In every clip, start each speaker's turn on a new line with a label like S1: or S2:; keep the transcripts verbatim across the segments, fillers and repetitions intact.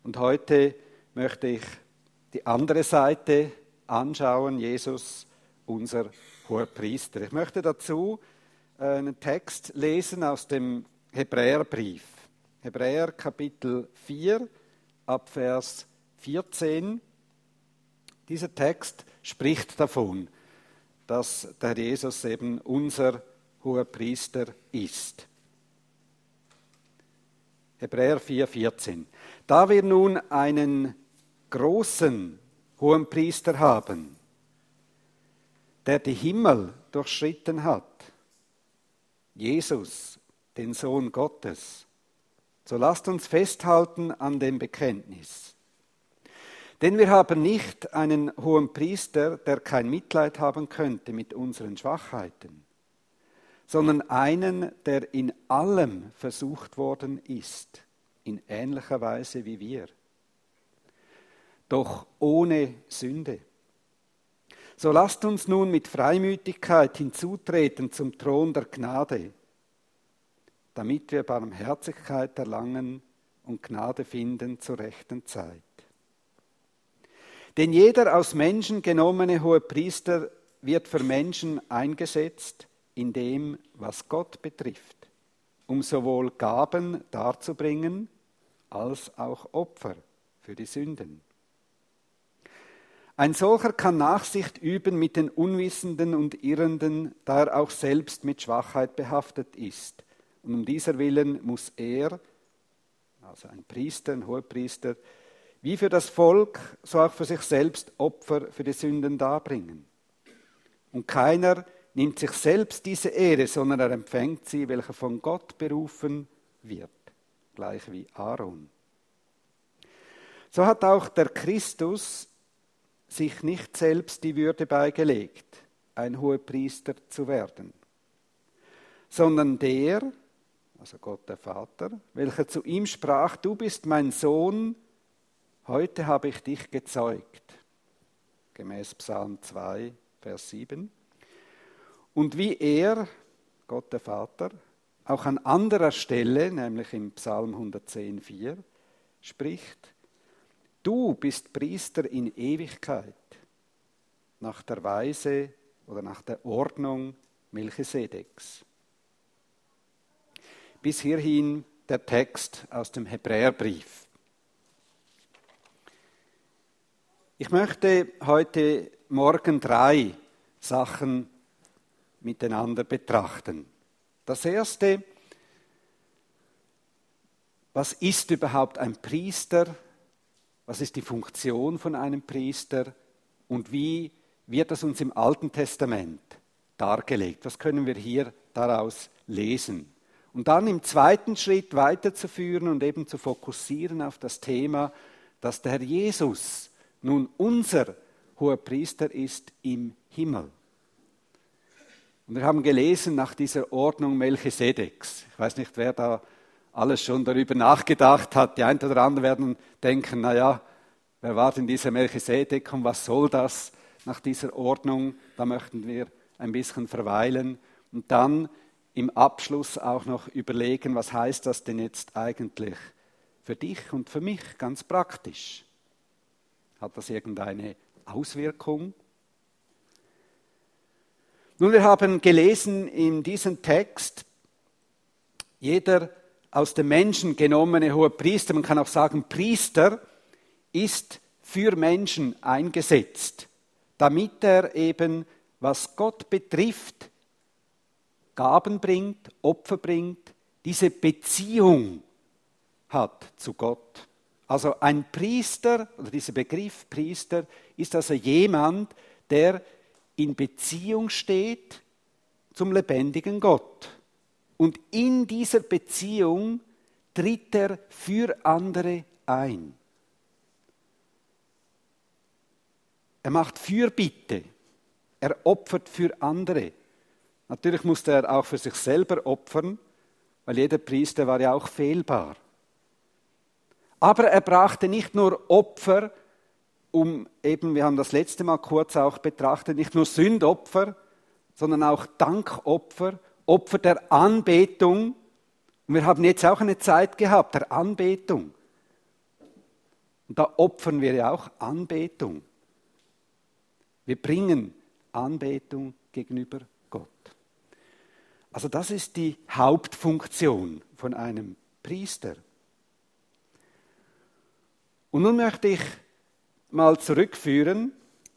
S1: Und heute möchte ich die andere Seite anschauen, Jesus, unser Hohepriester. Ich möchte dazu einen Text lesen aus dem Hebräerbrief. Hebräer Kapitel vier, ab Vers vierzehn. Dieser Text spricht davon, dass der Jesus eben unser Hohepriester ist. Hebräer vier, vierzehn. Da wir nun einen großen Hohenpriester haben, der die Himmel durchschritten hat, Jesus, den Sohn Gottes, so lasst uns festhalten an dem Bekenntnis. Denn wir haben nicht einen Hohenpriester, der kein Mitleid haben könnte mit unseren Schwachheiten, sondern einen, der in allem versucht worden ist, in ähnlicher Weise wie wir, doch ohne Sünde. So lasst uns nun mit Freimütigkeit hinzutreten zum Thron der Gnade, damit wir Barmherzigkeit erlangen und Gnade finden zur rechten Zeit. Denn jeder aus Menschen genommene Hohepriester wird für Menschen eingesetzt in dem, was Gott betrifft, um sowohl Gaben darzubringen, als auch Opfer für die Sünden. Ein solcher kann Nachsicht üben mit den Unwissenden und Irrenden, da er auch selbst mit Schwachheit behaftet ist. Und um dieser Willen muss er, also ein Priester, ein Hohepriester, wie für das Volk, so auch für sich selbst Opfer für die Sünden darbringen. Und keiner nimmt sich selbst diese Ehre, sondern er empfängt sie, welcher von Gott berufen wird, gleich wie Aaron. So hat auch der Christus sich nicht selbst die Würde beigelegt, ein Hohepriester zu werden, sondern der, also Gott der Vater, welcher zu ihm sprach, du bist mein Sohn, heute habe ich dich gezeugt, gemäß Psalm zwei, Vers sieben. Und wie er, Gott der Vater, auch an anderer Stelle, nämlich im Psalm hundertzehn, vier, spricht, du bist Priester in Ewigkeit, nach der Weise oder nach der Ordnung Melchisedeks. Bis hierhin der Text aus dem Hebräerbrief. Ich möchte heute Morgen drei Sachen miteinander betrachten. Das erste, was ist überhaupt ein Priester? Was ist die Funktion von einem Priester? Und wie wird das uns im Alten Testament dargelegt? Was können wir hier daraus lesen? Und dann im zweiten Schritt weiterzuführen und eben zu fokussieren auf das Thema, dass der Herr Jesus nun unser Hohepriester ist im Himmel. Und wir haben gelesen nach dieser Ordnung Melchisedeks. Ich weiß nicht, wer da alles schon darüber nachgedacht hat. Die einen oder anderen werden denken, naja, wer war denn dieser Melchisedek und was soll das nach dieser Ordnung? Da möchten wir ein bisschen verweilen. Und dann im Abschluss auch noch überlegen, was heißt das denn jetzt eigentlich für dich und für mich ganz praktisch? Hat das irgendeine Auswirkung? Nun, wir haben gelesen in diesem Text, jeder aus dem Menschen genommene Hohepriester, man kann auch sagen Priester, ist für Menschen eingesetzt, damit er eben, was Gott betrifft, Gaben bringt, Opfer bringt, diese Beziehung hat zu Gott. Also ein Priester, oder dieser Begriff Priester, ist also jemand, der in Beziehung steht zum lebendigen Gott. Und in dieser Beziehung tritt er für andere ein. Er macht Fürbitte. Er opfert für andere. Natürlich musste er auch für sich selber opfern, weil jeder Priester war ja auch fehlbar. Aber er brachte nicht nur Opfer, um eben, wir haben das letzte Mal kurz auch betrachtet, nicht nur Sündopfer, sondern auch Dankopfer, Opfer der Anbetung. Und wir haben jetzt auch eine Zeit gehabt der Anbetung. Und da opfern wir ja auch Anbetung. Wir bringen Anbetung gegenüber Gott. Also das ist die Hauptfunktion von einem Priester. Und nun möchte ich mal zurückführen,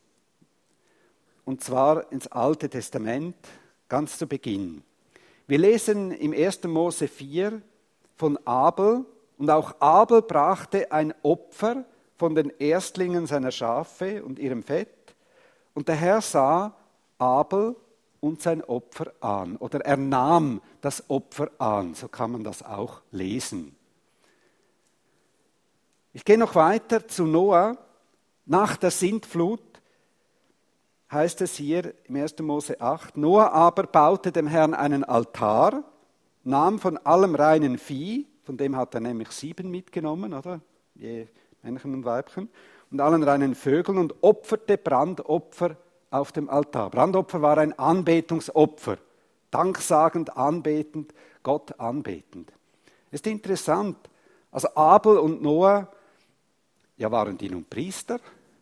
S1: und zwar ins Alte Testament, ganz zu Beginn. Wir lesen im ersten Mose vier von Abel, und auch Abel brachte ein Opfer von den Erstlingen seiner Schafe und ihrem Fett, und der Herr sah Abel und sein Opfer an, oder er nahm das Opfer an, so kann man das auch lesen. Ich gehe noch weiter zu Noah. Nach der Sintflut heißt es hier im ersten Mose acht, Noah aber baute dem Herrn einen Altar, nahm von allem reinen Vieh, von dem hat er nämlich sieben mitgenommen, oder? Je Männchen und Weibchen, und allen reinen Vögeln und opferte Brandopfer auf dem Altar. Brandopfer war ein Anbetungsopfer, danksagend, anbetend, Gott anbetend. Ist interessant, also Abel und Noah, ja, waren die nun Priester?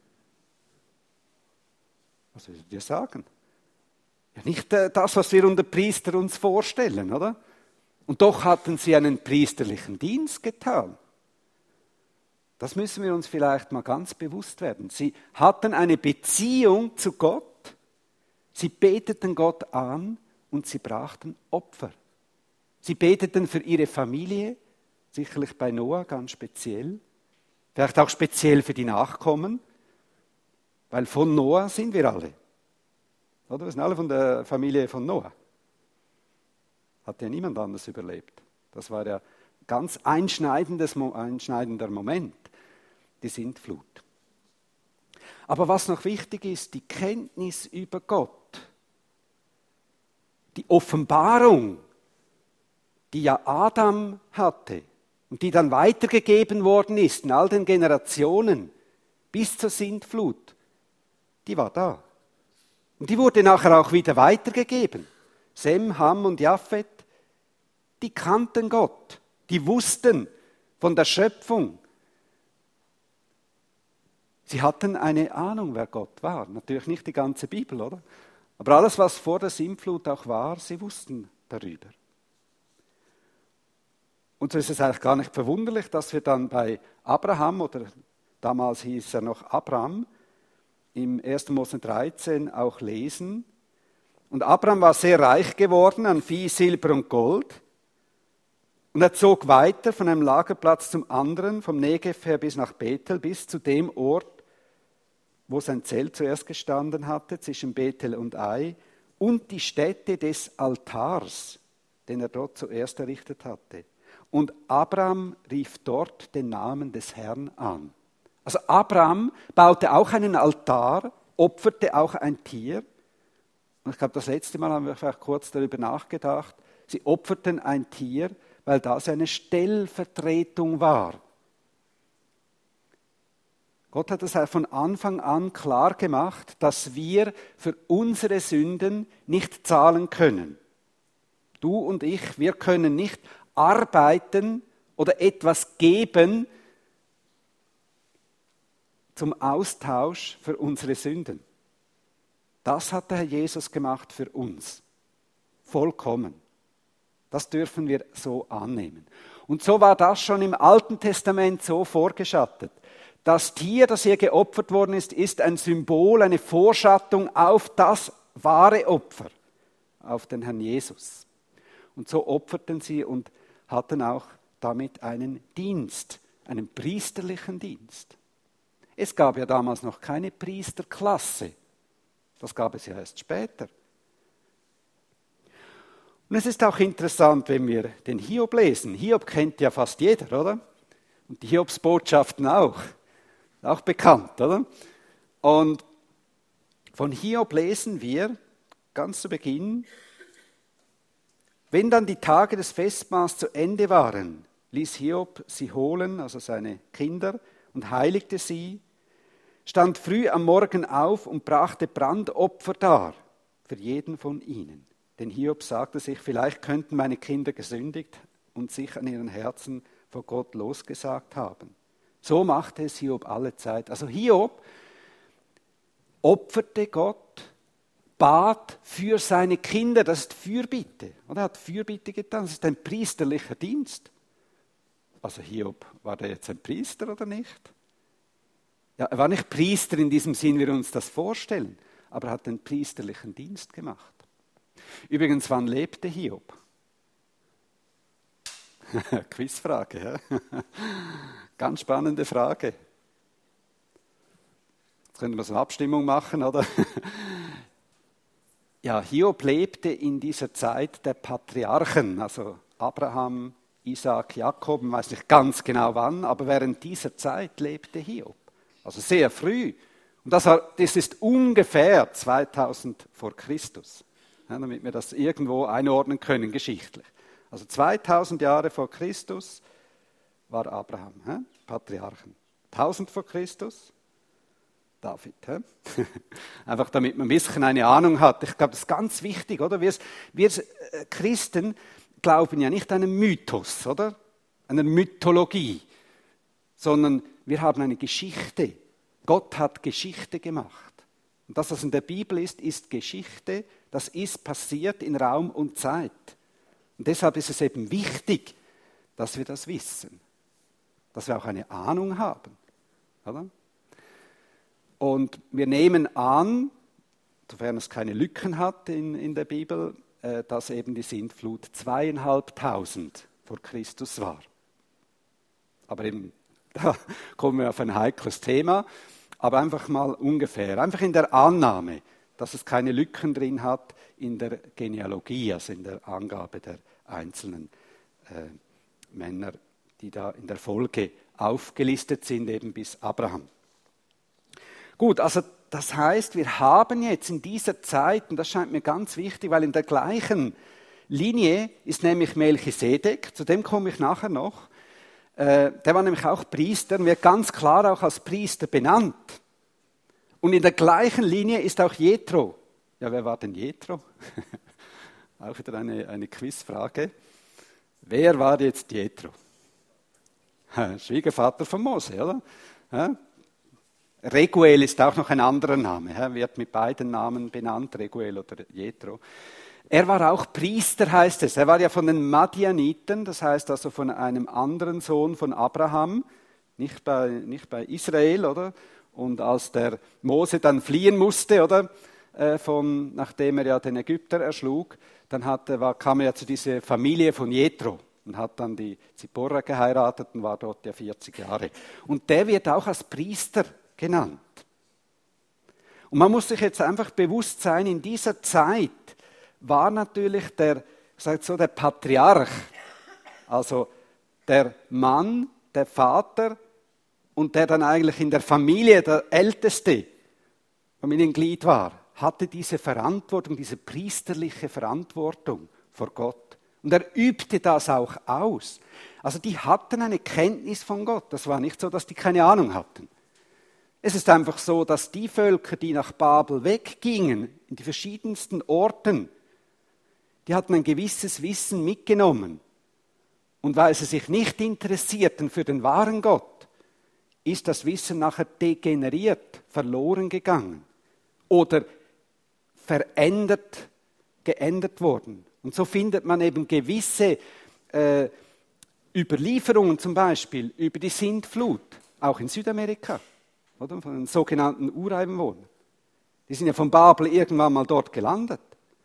S1: Was würdet ihr sagen? Ja, nicht äh, das, was wir unter Priester uns vorstellen, oder? Und doch hatten sie einen priesterlichen Dienst getan. Das müssen wir uns vielleicht mal ganz bewusst werden. Sie hatten eine Beziehung zu Gott, sie beteten Gott an und sie brachten Opfer. Sie beteten für ihre Familie, sicherlich bei Noah ganz speziell, vielleicht auch speziell für die Nachkommen, weil von Noah sind wir alle. Oder? Wir sind alle von der Familie von Noah. Hat ja niemand anders überlebt. Das war ja ganz einschneidendes, einschneidender Moment, die Sintflut. Aber was noch wichtig ist, die Kenntnis über Gott, die Offenbarung, die ja Adam hatte und die dann weitergegeben worden ist in all den Generationen bis zur Sintflut, die war da. Und die wurde nachher auch wieder weitergegeben. Sem, Ham und Japhet, die kannten Gott, die wussten von der Schöpfung. Sie hatten eine Ahnung, wer Gott war. Natürlich nicht die ganze Bibel, oder? Aber alles, was vor der Sintflut auch war, sie wussten darüber. Und so ist es eigentlich gar nicht verwunderlich, dass wir dann bei Abraham, oder damals hieß er noch Abram, im ersten Mose dreizehn auch lesen. Und Abraham war sehr reich geworden an Vieh, Silber und Gold. Und er zog weiter von einem Lagerplatz zum anderen, vom Negev her bis nach Bethel, bis zu dem Ort, wo sein Zelt zuerst gestanden hatte, zwischen Bethel und Ai, und die Stätte des Altars, den er dort zuerst errichtet hatte. Und Abraham rief dort den Namen des Herrn an. Also Abraham baute auch einen Altar, opferte auch ein Tier. Und ich glaube, das letzte Mal haben wir vielleicht kurz darüber nachgedacht. Sie opferten ein Tier, weil das eine Stellvertretung war. Gott hat es von Anfang an klar gemacht, dass wir für unsere Sünden nicht zahlen können. Du und ich, wir können nicht arbeiten oder etwas geben zum Austausch für unsere Sünden. Das hat der Herr Jesus gemacht für uns. Vollkommen. Das dürfen wir so annehmen. Und so war das schon im Alten Testament so vorgeschattet. Das Tier, das hier geopfert worden ist, ist ein Symbol, eine Vorschattung auf das wahre Opfer, auf den Herrn Jesus. Und so opferten sie und hatten auch damit einen Dienst, einen priesterlichen Dienst. Es gab ja damals noch keine Priesterklasse. Das gab es ja erst später. Und es ist auch interessant, wenn wir den Hiob lesen. Hiob kennt ja fast jeder, oder? Und die Hiobsbotschaften auch. Auch bekannt, oder? Und von Hiob lesen wir ganz zu Beginn, wenn dann die Tage des Festmahls zu Ende waren, ließ Hiob sie holen, also seine Kinder, und heiligte sie, stand früh am Morgen auf und brachte Brandopfer dar für jeden von ihnen. Denn Hiob sagte sich, vielleicht könnten meine Kinder gesündigt und sich an ihren Herzen vor Gott losgesagt haben. So machte es Hiob alle Zeit. Also Hiob opferte Gott, bat für seine Kinder, das ist Fürbitte. Oder er hat Fürbitte getan, das ist ein priesterlicher Dienst. Also Hiob, war der jetzt ein Priester oder nicht? Ja, er war nicht Priester in diesem Sinn, wie wir uns das vorstellen, aber er hat einen priesterlichen Dienst gemacht. Übrigens, wann lebte Hiob? Quizfrage, ja? Ganz spannende Frage. Jetzt könnte man so eine Abstimmung machen, oder? Ja, Hiob lebte in dieser Zeit der Patriarchen, also Abraham, Isaak, Jakob, ich weiß nicht ganz genau wann, aber während dieser Zeit lebte Hiob. Also sehr früh. Und das, war, das ist ungefähr zweitausend vor Christus, ja, damit wir das irgendwo einordnen können, geschichtlich. Also zweitausend Jahre vor Christus war Abraham, ja, Patriarchen. tausend vor Christus, David. Ja. Einfach damit man ein bisschen eine Ahnung hat. Ich glaube, das ist ganz wichtig, oder? Wir, wir Christen glauben ja nicht an einen Mythos, oder? Einer Mythologie, sondern wir haben eine Geschichte. Gott hat Geschichte gemacht. Und das, was in der Bibel ist, ist Geschichte. Das ist passiert in Raum und Zeit. Und deshalb ist es eben wichtig, dass wir das wissen. Dass wir auch eine Ahnung haben. Oder? Und wir nehmen an, sofern es keine Lücken hat in, in der Bibel, äh, dass eben die Sintflut zweieinhalbtausend vor Christus war. Aber eben, da kommen wir auf ein heikles Thema, aber einfach mal ungefähr, einfach in der Annahme, dass es keine Lücken drin hat in der Genealogie, also in der Angabe der einzelnen äh, Männer, die da in der Folge aufgelistet sind, eben bis Abraham. Gut, also das heißt, wir haben jetzt in dieser Zeit, und das scheint mir ganz wichtig, weil in der gleichen Linie ist nämlich Melchisedek, zu dem komme ich nachher noch, äh, der war nämlich auch Priester, wird ganz klar auch als Priester benannt. Und in der gleichen Linie ist auch Jethro. Ja, wer war denn Jethro? Auch wieder eine, eine Quizfrage. Wer war jetzt Jethro? Schwiegervater von Mose, oder? Ja? Reguel ist auch noch ein anderer Name, er wird mit beiden Namen benannt, Reguel oder Jethro. Er war auch Priester, heißt es. Er war ja von den Madianiten, das heißt also von einem anderen Sohn von Abraham, nicht bei, nicht bei Israel, oder? Und als der Mose dann fliehen musste, oder? Äh, von, nachdem er ja den Ägypter erschlug, dann hatte, war, kam er ja zu dieser Familie von Jethro und hat dann die Zipporah geheiratet und war dort ja vierzig Jahre. Und der wird auch als Priester genannt. Und man muss sich jetzt einfach bewusst sein, in dieser Zeit war natürlich der, sagt so, der Patriarch, also der Mann, der Vater und der dann eigentlich in der Familie der älteste Familienglied war, hatte diese Verantwortung, diese priesterliche Verantwortung vor Gott. Und er übte das auch aus. Also die hatten eine Kenntnis von Gott. Das war nicht so, dass die keine Ahnung hatten. Es ist einfach so, dass die Völker, die nach Babel weggingen, in die verschiedensten Orten, die hatten ein gewisses Wissen mitgenommen. Und weil sie sich nicht interessierten für den wahren Gott, ist das Wissen nachher degeneriert, verloren gegangen oder verändert, geändert worden. Und so findet man eben gewisse äh, Überlieferungen zum Beispiel über die Sintflut, auch in Südamerika. Oder? Von den sogenannten Ureinwohnern. Die sind ja von Babel irgendwann mal dort gelandet.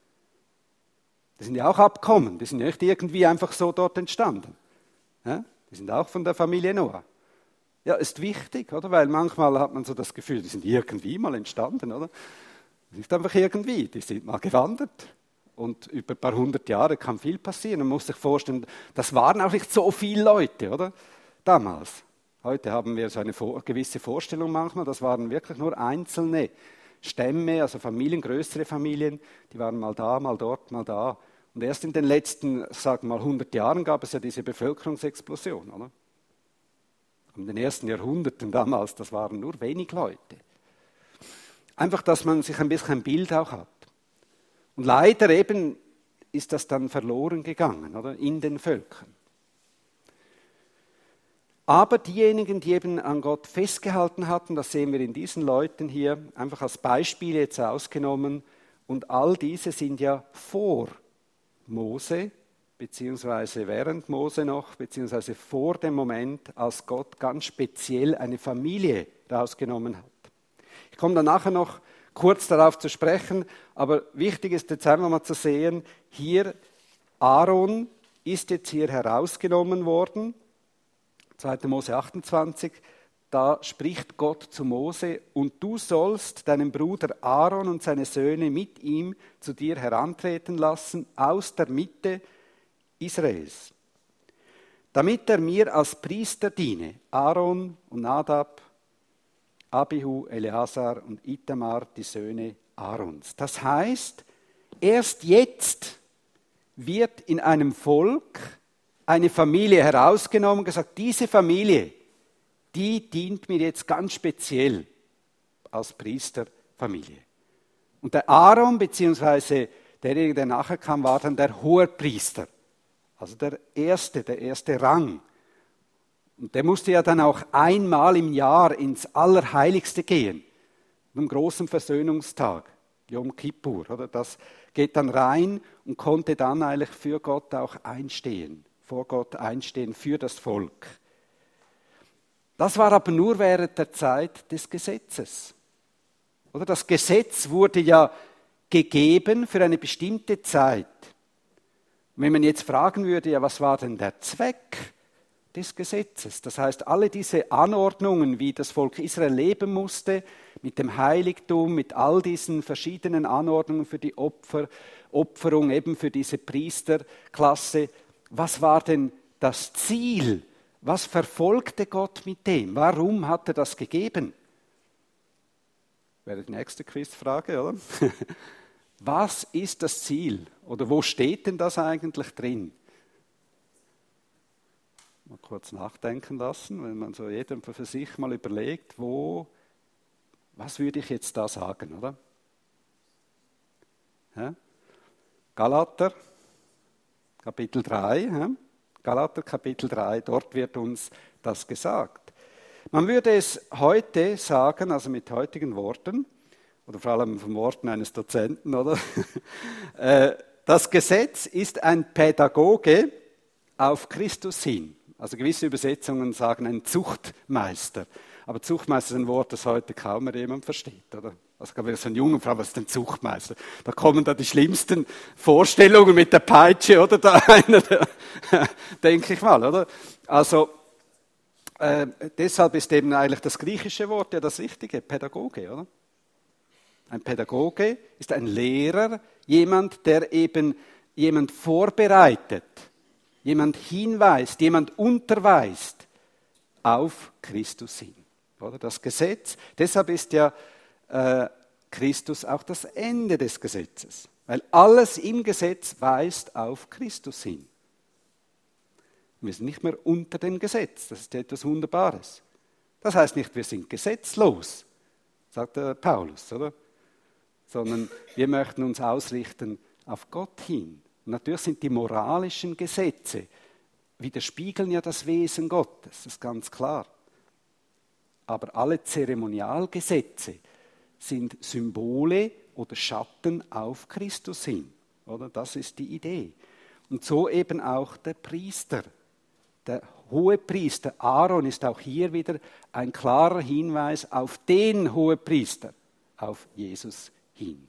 S1: Die sind ja auch Abkommen, die sind ja nicht irgendwie einfach so dort entstanden. Ja? Die sind auch von der Familie Noah. Ja, ist wichtig, oder? Weil manchmal hat man so das Gefühl, die sind irgendwie mal entstanden, oder? Nicht einfach irgendwie, die sind mal gewandert. Und über ein paar hundert Jahre kann viel passieren. Man muss sich vorstellen, das waren auch nicht so viele Leute, oder? Damals. Heute haben wir so eine gewisse Vorstellung manchmal, das waren wirklich nur einzelne Stämme, also Familien, größere Familien, die waren mal da, mal dort, mal da. Und erst in den letzten, sagen wir mal, hundert Jahren gab es ja diese Bevölkerungsexplosion, oder? In den ersten Jahrhunderten damals, das waren nur wenig Leute. Einfach, dass man sich ein bisschen ein Bild auch hat. Und leider eben ist das dann verloren gegangen, oder? In den Völkern. Aber diejenigen, die eben an Gott festgehalten hatten, das sehen wir in diesen Leuten hier, einfach als Beispiel jetzt ausgenommen, und all diese sind ja vor Mose, beziehungsweise während Mose noch, beziehungsweise vor dem Moment, als Gott ganz speziell eine Familie rausgenommen hat. Ich komme dann nachher noch kurz darauf zu sprechen, aber wichtig ist jetzt einfach mal zu sehen, hier Aaron ist jetzt hier herausgenommen worden, zweiter Mose achtundzwanzig, da spricht Gott zu Mose, und du sollst deinen Bruder Aaron und seine Söhne mit ihm zu dir herantreten lassen aus der Mitte Israels, damit er mir als Priester diene, Aaron und Nadab, Abihu, Eleazar und Itamar, die Söhne Aarons. Das heißt, erst jetzt wird in einem Volk eine Familie herausgenommen und gesagt, diese Familie, die dient mir jetzt ganz speziell als Priesterfamilie. Und der Aaron, beziehungsweise derjenige, der nachher kam, war dann der Hohepriester. Also der erste, der erste Rang. Und der musste ja dann auch einmal im Jahr ins Allerheiligste gehen. Am großen Versöhnungstag, Yom Kippur. Oder? Das geht dann rein und konnte dann eigentlich für Gott auch einstehen. Vor Gott einstehen für das Volk. Das war aber nur während der Zeit des Gesetzes. Oder das Gesetz wurde ja gegeben für eine bestimmte Zeit. Und wenn man jetzt fragen würde, ja, was war denn der Zweck des Gesetzes? Das heißt, alle diese Anordnungen, wie das Volk Israel leben musste, mit dem Heiligtum, mit all diesen verschiedenen Anordnungen für die Opfer, Opferung, eben für diese Priesterklasse, was war denn das Ziel? Was verfolgte Gott mit dem? Warum hat er das gegeben? Wäre die nächste Quizfrage, oder? Was ist das Ziel? Oder wo steht denn das eigentlich drin? Mal kurz nachdenken lassen, wenn man so jeder für sich mal überlegt, wo, was würde ich jetzt da sagen, oder? Ja? Galater, Kapitel drei, ja? Galater Kapitel drei, dort wird uns das gesagt. Man würde es heute sagen, also mit heutigen Worten, oder vor allem von Worten eines Dozenten, oder? Das Gesetz ist ein Pädagoge auf Christus hin. Also gewisse Übersetzungen sagen ein Zuchtmeister. Aber Zuchtmeister ist ein Wort, das heute kaum mehr jemand versteht, oder? Also gerade so ein junger Frau, was ist denn Zuchtmeister? Da kommen da die schlimmsten Vorstellungen mit der Peitsche, oder? Da einer, denke ich mal, oder? Also äh, deshalb ist eben eigentlich das griechische Wort ja das Richtige, Pädagoge, oder? Ein Pädagoge ist ein Lehrer, jemand, der eben jemand vorbereitet, jemand hinweist, jemand unterweist auf Christus hin. Oder? Das Gesetz, deshalb ist ja äh, Christus auch das Ende des Gesetzes, weil alles im Gesetz weist auf Christus hin. Wir sind nicht mehr unter dem Gesetz, das ist etwas Wunderbares. Das heißt nicht, wir sind gesetzlos, sagt der Paulus, oder? Sondern wir möchten uns ausrichten auf Gott hin. Und natürlich sind die moralischen Gesetze, widerspiegeln ja das Wesen Gottes, das ist ganz klar. Aber alle Zeremonialgesetze sind Symbole oder Schatten auf Christus hin. Oder? Das ist die Idee. Und so eben auch der Priester. Der Hohepriester Aaron ist auch hier wieder ein klarer Hinweis auf den Hohepriester, auf Jesus hin.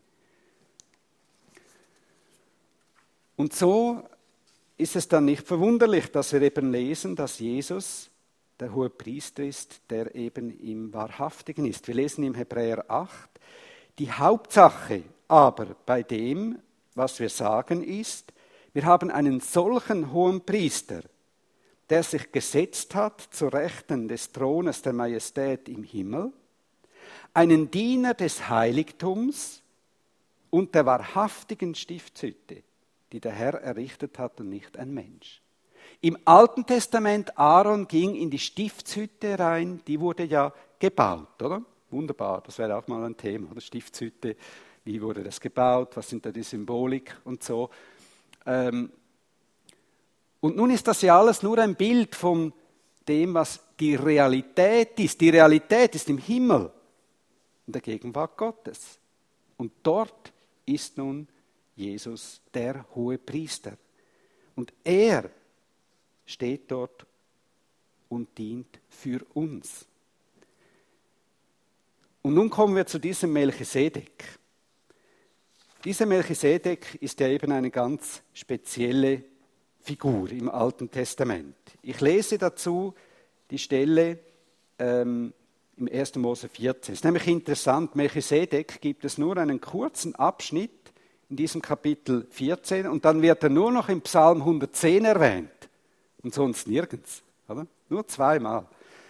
S1: Und so ist es dann nicht verwunderlich, dass wir eben lesen, dass Jesus der Hohepriester ist, der eben im Wahrhaftigen ist. Wir lesen im Hebräer acht, die Hauptsache aber bei dem, was wir sagen, ist, wir haben einen solchen Hohenpriester, der sich gesetzt hat zu Rechten des Thrones der Majestät im Himmel, einen Diener des Heiligtums und der wahrhaftigen Stiftshütte, die der Herr errichtet hat und nicht ein Mensch. Im Alten Testament, Aaron ging in die Stiftshütte rein, die wurde ja gebaut, oder? Wunderbar, das wäre auch mal ein Thema, oder? Stiftshütte, wie wurde das gebaut, was sind da die Symbolik und so. Ähm, und nun ist das ja alles nur ein Bild vom dem, was die Realität ist. Die Realität ist im Himmel, in der Gegenwart Gottes. Und dort ist nun Jesus der hohe Priester. Und er steht dort und dient für uns. Und nun kommen wir zu diesem Melchisedek. Dieser Melchisedek ist ja eben eine ganz spezielle Figur im Alten Testament. Ich lese dazu die Stelle ähm, im ersten Mose vierzehn. Es ist nämlich interessant, Melchisedek gibt es nur einen kurzen Abschnitt in diesem Kapitel vierzehn und dann wird er nur noch im Psalm hundertzehn erwähnt und sonst nirgends. Oder? Nur zweimal.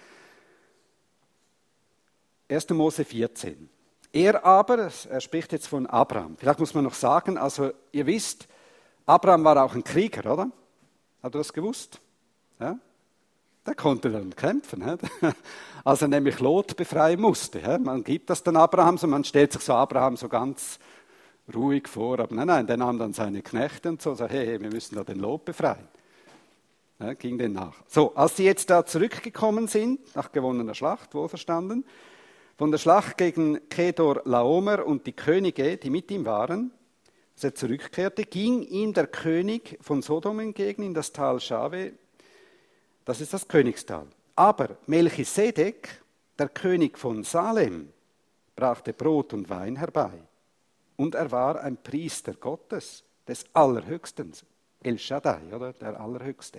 S1: erster Mose vierzehn. Er aber, er spricht jetzt von Abraham. Vielleicht muss man noch sagen, also ihr wisst, Abraham war auch ein Krieger, oder? Habt ihr das gewusst? Ja? Der konnte dann kämpfen, als er nämlich Lot befreien musste. Man gibt das dann Abraham, so man stellt sich so Abraham so ganz ruhig vor, aber nein, nein, der nahm dann seine Knechte und so, so hey, wir müssen da den Lot befreien. Ja, ging den nach. So, als sie jetzt da zurückgekommen sind, nach gewonnener Schlacht, wohlverstanden, von der Schlacht gegen Kedor Laomer und die Könige, die mit ihm waren, als er zurückkehrte, ging ihm der König von Sodom entgegen in das Tal Schave, das ist das Königstal. Aber Melchisedek, der König von Salem, brachte Brot und Wein herbei. Und er war ein Priester Gottes, des Allerhöchsten, El Shaddai, oder der Allerhöchste.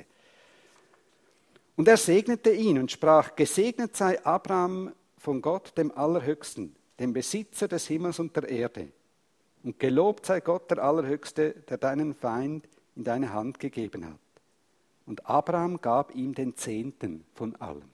S1: Und er segnete ihn und sprach, gesegnet sei Abraham von Gott, dem Allerhöchsten, dem Besitzer des Himmels und der Erde. Und gelobt sei Gott, der Allerhöchste, der deinen Feind in deine Hand gegeben hat. Und Abraham gab ihm den Zehnten von allem.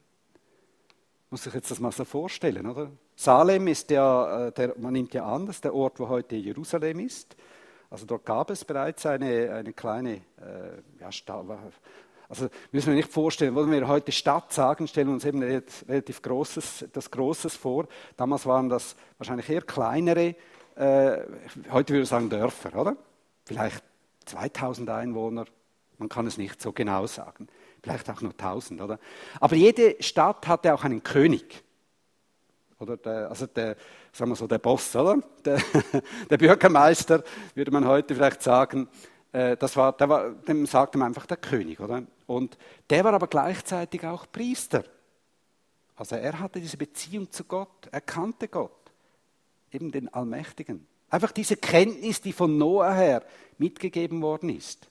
S1: Muss sich jetzt das mal so vorstellen, oder? Salem ist ja, der, man nimmt ja an, das ist der Ort, wo heute Jerusalem ist. Also dort gab es bereits eine, eine kleine, äh, ja, Stadt. Also müssen wir nicht vorstellen, wollen wir heute Stadt sagen, stellen uns eben relativ Großes, das Großes vor. Damals waren das wahrscheinlich eher kleinere, äh, heute würde ich sagen Dörfer, oder? Vielleicht zweitausend Einwohner, man kann es nicht so genau sagen. Vielleicht auch nur tausend, oder? Aber jede Stadt hatte auch einen König. Oder der, also der, sagen wir so, der Boss, oder? Der, der Bürgermeister, würde man heute vielleicht sagen. Das war, der war, dem sagte man einfach der König, oder? Und der war aber gleichzeitig auch Priester. Also er hatte diese Beziehung zu Gott, er kannte Gott, eben den Allmächtigen. Einfach diese Kenntnis, die von Noah her mitgegeben worden ist.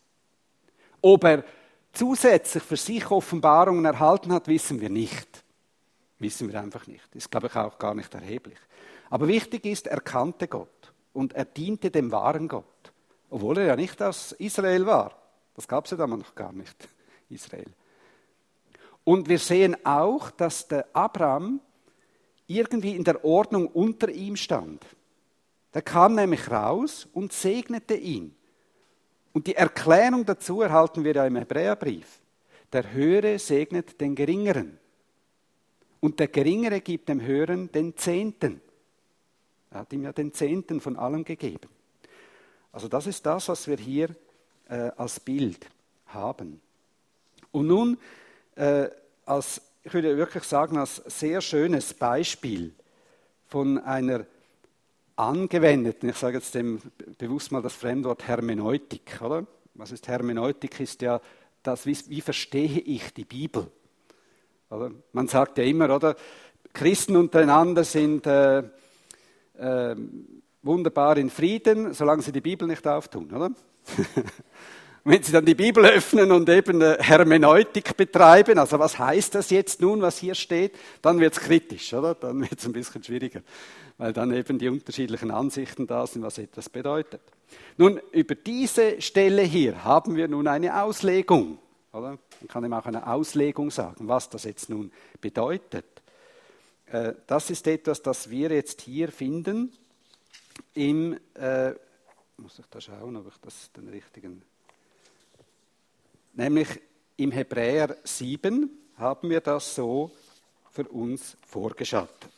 S1: Ob er zusätzlich für sich Offenbarungen erhalten hat, wissen wir nicht. Wissen wir einfach nicht. Ist, glaube ich, auch gar nicht erheblich. Aber wichtig ist, er kannte Gott und er diente dem wahren Gott. Obwohl er ja nicht aus Israel war. Das gab es ja damals noch gar nicht, Israel. Und wir sehen auch, dass der Abraham irgendwie in der Ordnung unter ihm stand. Der kam nämlich raus und segnete ihn. Und die Erklärung dazu erhalten wir ja im Hebräerbrief. Der Höhere segnet den Geringeren. Und der Geringere gibt dem Höheren den Zehnten. Er hat ihm ja den Zehnten von allem gegeben. Also das ist das, was wir hier äh, als Bild haben. Und nun, äh, als, ich würde wirklich sagen, als sehr schönes Beispiel von einer angewendeten, ich sage jetzt dem bewusst mal das Fremdwort Hermeneutik, oder? Was ist Hermeneutik? Ist ja das, wie, wie verstehe ich die Bibel? Oder? Man sagt ja immer, oder? Christen untereinander sind äh, äh, wunderbar in Frieden, solange sie die Bibel nicht auftun, oder? Wenn sie dann die Bibel öffnen und eben äh, Hermeneutik betreiben, also was heißt das jetzt nun, was hier steht, dann wird es kritisch, oder? Dann wird es ein bisschen schwieriger, weil dann eben die unterschiedlichen Ansichten da sind, was etwas bedeutet. Nun, über diese Stelle hier haben wir nun eine Auslegung, oder? Man kann eben auch eine Auslegung sagen, was das jetzt nun bedeutet. Äh, das ist etwas, das wir jetzt hier finden. Im, äh, muss ich da schauen, ob ich das den richtigen, nämlich im Hebräer sieben haben wir das so für uns vorgeschaltet.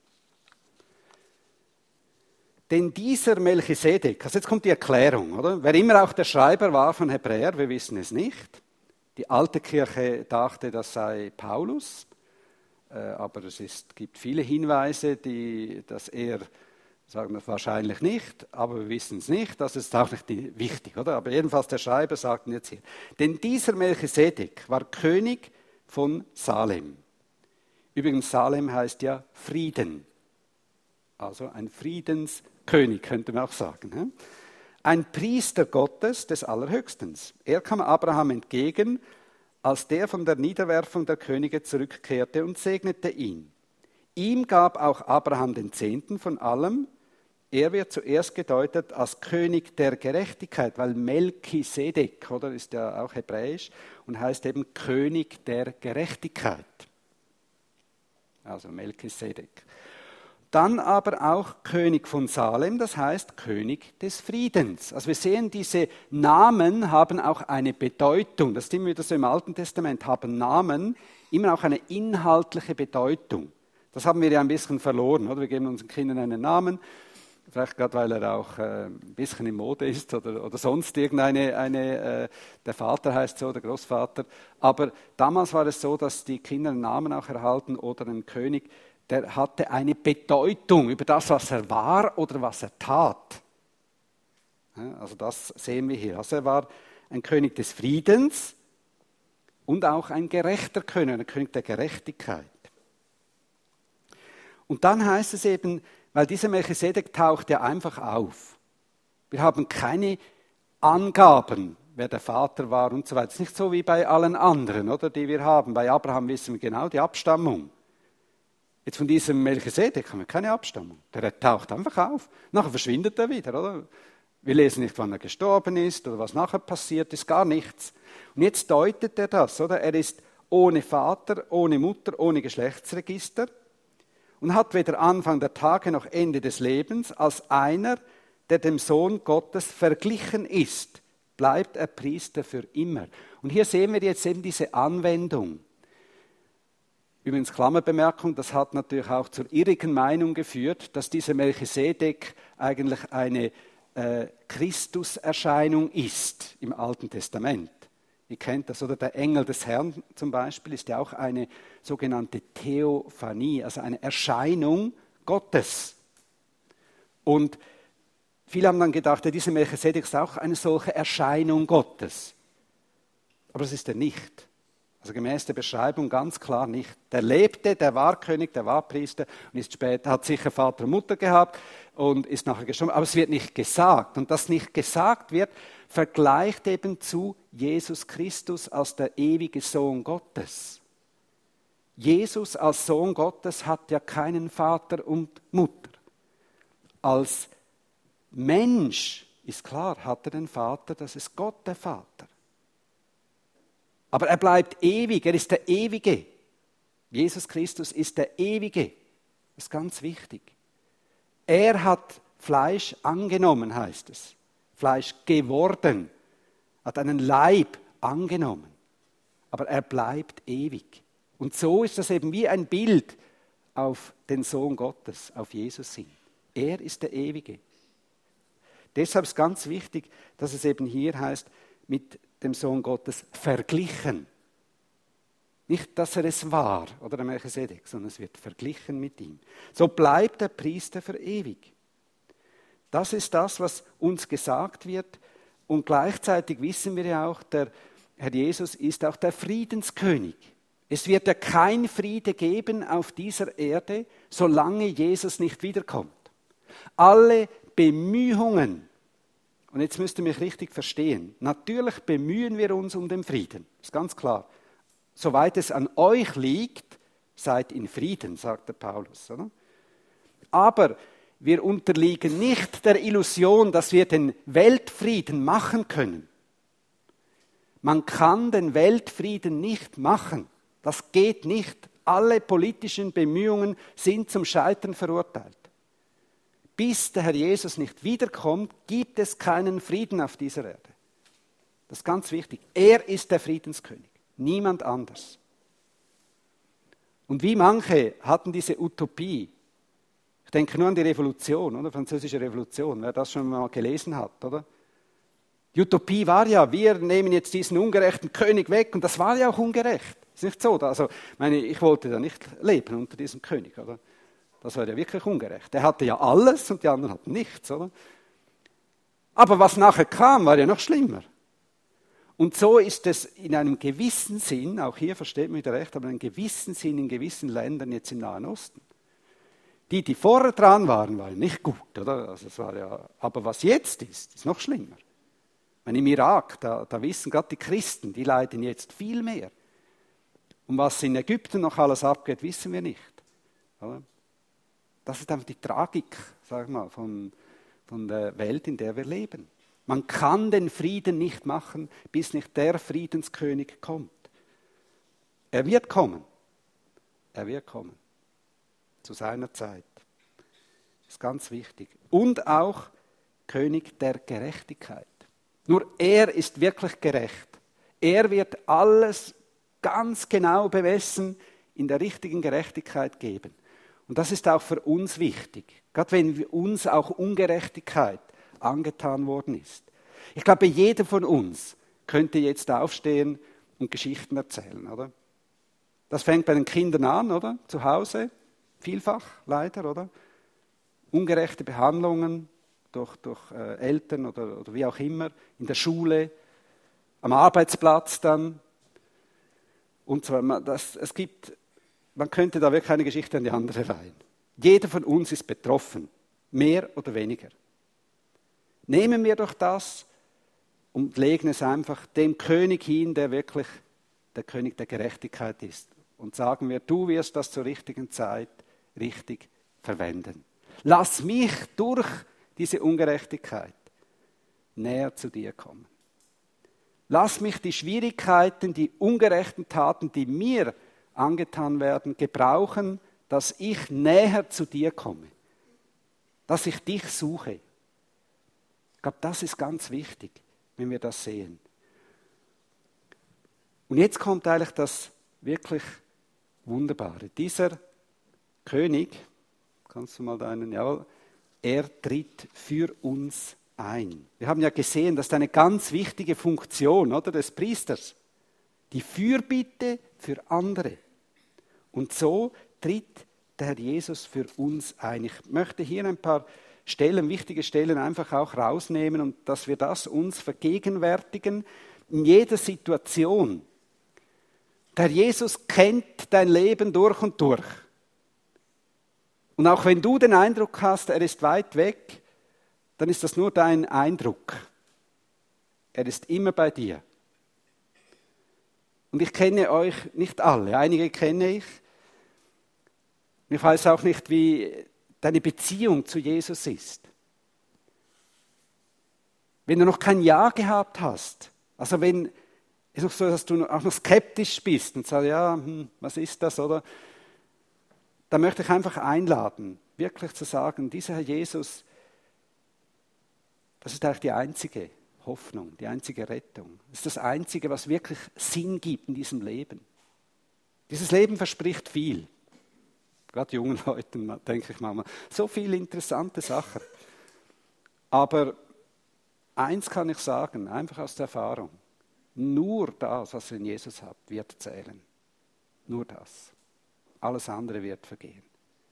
S1: Denn dieser Melchisedek, also jetzt kommt die Erklärung, oder? Wer immer auch der Schreiber war von Hebräer, wir wissen es nicht. Die Die alte Kirche dachte, das sei Paulus, äh, aber es ist, gibt viele Hinweise, die, dass er, sagen wir wahrscheinlich nicht, aber wir wissen es nicht, das ist auch nicht die, wichtig, oder? Aber jedenfalls der Schreiber sagt jetzt hier, denn dieser Melchisedek war König von Salem. Übrigens, Salem heißt ja Frieden, also ein Friedenskönig, könnte man auch sagen. He? Ein Priester Gottes des Allerhöchsten. Er kam Abraham entgegen, als der von der Niederwerfung der Könige zurückkehrte und segnete ihn. Ihm gab auch Abraham den Zehnten von allem. Er wird zuerst gedeutet als König der Gerechtigkeit, weil Melchisedek, oder, ist ja auch hebräisch und heißt eben König der Gerechtigkeit. Also Melchisedek. Dann aber auch König von Salem, das heißt König des Friedens. Also wir sehen, diese Namen haben auch eine Bedeutung. Das ist immer wieder so im Alten Testament, haben Namen immer auch eine inhaltliche Bedeutung. Das haben wir ja ein bisschen verloren, oder? Wir geben unseren Kindern einen Namen, vielleicht gerade, weil er auch äh, ein bisschen in Mode ist oder, oder sonst irgendeine, eine, äh, der Vater heißt so, der Großvater. Aber damals war es so, dass die Kinder einen Namen auch erhalten oder einen König, der hatte eine Bedeutung über das, was er war oder was er tat. Also das sehen wir hier. Also er war ein König des Friedens und auch ein gerechter König, ein König der Gerechtigkeit. Und dann heißt es eben, weil dieser Melchisedek taucht ja einfach auf. Wir haben keine Angaben, wer der Vater war und so weiter. Es ist nicht so wie bei allen anderen, oder, die wir haben. Bei Abraham wissen wir genau die Abstammung. Jetzt von diesem Melchisedek haben wir keine Abstammung. Der taucht einfach auf. Nachher verschwindet er wieder, oder? Wir lesen nicht, wann er gestorben ist oder was nachher passiert ist, gar nichts. Und jetzt deutet er das, oder? Er ist ohne Vater, ohne Mutter, ohne Geschlechtsregister und hat weder Anfang der Tage noch Ende des Lebens. Als einer, der dem Sohn Gottes verglichen ist, bleibt er Priester für immer. Und hier sehen wir jetzt eben diese Anwendung. Übrigens Klammerbemerkung, das hat natürlich auch zur irrigen Meinung geführt, dass dieser Melchisedek eigentlich eine äh, Christuserscheinung ist im Alten Testament. Ihr kennt das, oder? Der Engel des Herrn zum Beispiel ist ja auch eine sogenannte Theophanie, also eine Erscheinung Gottes. Und viele haben dann gedacht, ja, dieser Melchisedek ist auch eine solche Erscheinung Gottes. Aber das ist er nicht. Also gemäß der Beschreibung ganz klar nicht. Der lebte, der war König, der war Priester und ist später, hat sicher Vater und Mutter gehabt und ist nachher gestorben. Aber es wird nicht gesagt. Und das nicht gesagt wird, vergleicht eben zu Jesus Christus als der ewige Sohn Gottes. Jesus als Sohn Gottes hat ja keinen Vater und Mutter. Als Mensch ist klar, hat er den Vater, das ist Gott der Vater. Aber er bleibt ewig, er ist der Ewige. Jesus Christus ist der Ewige. Das ist ganz wichtig. Er hat Fleisch angenommen, heißt es. Fleisch geworden, hat einen Leib angenommen. Aber er bleibt ewig. Und so ist das eben wie ein Bild auf den Sohn Gottes, auf Jesus hin. Er ist der Ewige. Deshalb ist ganz wichtig, dass es eben hier heißt, mit dem Sohn Gottes verglichen. Nicht, dass er es war, oder der Melchisedek, sondern es wird verglichen mit ihm. So bleibt der Priester für ewig. Das ist das, was uns gesagt wird. Und gleichzeitig wissen wir ja auch, der Herr Jesus ist auch der Friedenskönig. Es wird ja kein Friede geben auf dieser Erde, solange Jesus nicht wiederkommt. Alle Bemühungen, und jetzt müsst ihr mich richtig verstehen, natürlich bemühen wir uns um den Frieden, ist ganz klar. Soweit es an euch liegt, seid in Frieden, sagt der Paulus. Oder? Aber wir unterliegen nicht der Illusion, dass wir den Weltfrieden machen können. Man kann den Weltfrieden nicht machen. Das geht nicht. Alle politischen Bemühungen sind zum Scheitern verurteilt. Bis der Herr Jesus nicht wiederkommt, gibt es keinen Frieden auf dieser Erde. Das ist ganz wichtig. Er ist der Friedenskönig, niemand anders. Und wie manche hatten diese Utopie. Ich denke nur an die Revolution, oder? Französische Revolution, wer das schon mal gelesen hat, oder? Die Utopie war ja, wir nehmen jetzt diesen ungerechten König weg und das war ja auch ungerecht. Ist nicht so? Also, meine, ich wollte da nicht leben unter diesem König, oder? Das war ja wirklich ungerecht. Er hatte ja alles und die anderen hatten nichts, oder? Aber was nachher kam, war ja noch schlimmer. Und so ist es in einem gewissen Sinn, auch hier versteht man wieder recht, aber in einem gewissen Sinn in gewissen Ländern jetzt im Nahen Osten. Die, die vorher dran waren, waren nicht gut, oder? Also es war ja, aber was jetzt ist, ist noch schlimmer. Wenn im Irak, da, da wissen gerade die Christen, die leiden jetzt viel mehr. Und was in Ägypten noch alles abgeht, wissen wir nicht. Oder? Das ist einfach die Tragik, sag mal, von, von der Welt, in der wir leben. Man kann den Frieden nicht machen, bis nicht der Friedenskönig kommt. Er wird kommen. Er wird kommen. Zu seiner Zeit. Das ist ganz wichtig. Und auch König der Gerechtigkeit. Nur er ist wirklich gerecht. Er wird alles ganz genau bemessen in der richtigen Gerechtigkeit geben. Und das ist auch für uns wichtig. Gerade wenn uns auch Ungerechtigkeit angetan worden ist. Ich glaube, jeder von uns könnte jetzt aufstehen und Geschichten erzählen, oder? Das fängt bei den Kindern an, oder? Zu Hause, vielfach, leider, oder? Ungerechte Behandlungen durch, durch äh, Eltern oder, oder wie auch immer, in der Schule, am Arbeitsplatz dann. Und so, das, es gibt, man könnte da wirklich eine Geschichte an die andere reihen. Jeder von uns ist betroffen, mehr oder weniger. Nehmen wir doch das und legen es einfach dem König hin, der wirklich der König der Gerechtigkeit ist. Und sagen wir, du wirst das zur richtigen Zeit richtig verwenden. Lass mich durch diese Ungerechtigkeit näher zu dir kommen. Lass mich die Schwierigkeiten, die ungerechten Taten, die mir angetan werden, gebrauchen, dass ich näher zu dir komme. Dass ich dich suche. Ich glaube, das ist ganz wichtig, wenn wir das sehen. Und jetzt kommt eigentlich das wirklich Wunderbare. Dieser König, kannst du mal deinen, jawohl, er tritt für uns ein. Wir haben ja gesehen, das ist eine ganz wichtige Funktion, oder, des Priesters. Die Fürbitte für andere. Und so tritt der Herr Jesus für uns ein. Ich möchte hier ein paar Stellen, wichtige Stellen einfach auch rausnehmen und dass wir das uns vergegenwärtigen in jeder Situation. Der Jesus kennt dein Leben durch und durch. Und auch wenn du den Eindruck hast, er ist weit weg, dann ist das nur dein Eindruck. Er ist immer bei dir. Und ich kenne euch nicht alle, einige kenne ich. Ich weiß auch nicht, wie deine Beziehung zu Jesus ist. Wenn du noch kein Ja gehabt hast, also wenn es noch so, dass du auch noch skeptisch bist und sagst, ja, hm, was ist das, oder? Dann möchte ich einfach einladen, wirklich zu sagen, dieser Herr Jesus, das ist eigentlich die einzige Hoffnung, die einzige Rettung. Das ist das Einzige, was wirklich Sinn gibt in diesem Leben. Dieses Leben verspricht viel. Gerade jungen Leuten, denke ich manchmal, so viele interessante Sachen. Aber eins kann ich sagen, einfach aus der Erfahrung. Nur das, was ihr in Jesus habt, wird zählen. Nur das. Alles andere wird vergehen.